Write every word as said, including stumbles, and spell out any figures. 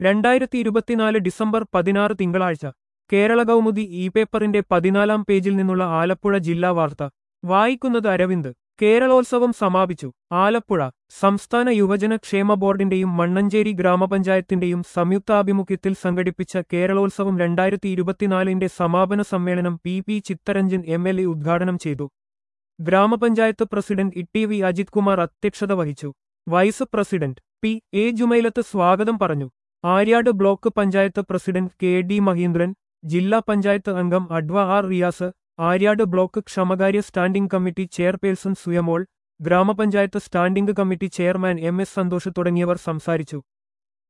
രണ്ടായിരത്തി ഇരുപത്തിനാല് ഡിസംബർ പതിനാറ് തിങ്കളാഴ്ച കേരള കൗമുദി ഇ പേപ്പറിന്റെ പതിനാലാം പേജിൽ നിന്നുള്ള ആലപ്പുഴ ജില്ലാ വാർത്ത വായിക്കുന്നത് അരവിന്ദ്. കേരളോത്സവം സമാപിച്ചു. ആലപ്പുഴ. സംസ്ഥാന യുവജന ക്ഷേമ ബോർഡിന്റെയും മണ്ണഞ്ചേരി ഗ്രാമപഞ്ചായത്തിന്റെയും സംയുക്താഭിമുഖ്യത്തിൽ സംഘടിപ്പിച്ച കേരളോത്സവം രണ്ടായിരത്തി ഇരുപത്തിനാലിന്റെ സമാപന സമ്മേളനം P P Chittaranjan M L A ഉദ്ഘാടനം ചെയ്തു. ഗ്രാമപഞ്ചായത്ത് president E T V Ajith Kumar അധ്യക്ഷത വഹിച്ചു. Vice president P A Jumailath സ്വാഗതം പറഞ്ഞു. Aryad block panchayat president K D Mahindran, ജില്ലാ പഞ്ചായത്ത് അംഗം adv R Riyas, Aryad block ക്ഷമകാര്യ സ്റ്റാൻഡിംഗ് കമ്മിറ്റി ചെയർപേഴ്സൺ സുയമോൾ, ഗ്രാമപഞ്ചായത്ത് standing committee chairman M S Santhosh തുടങ്ങിയവർ സംസാരിച്ചു.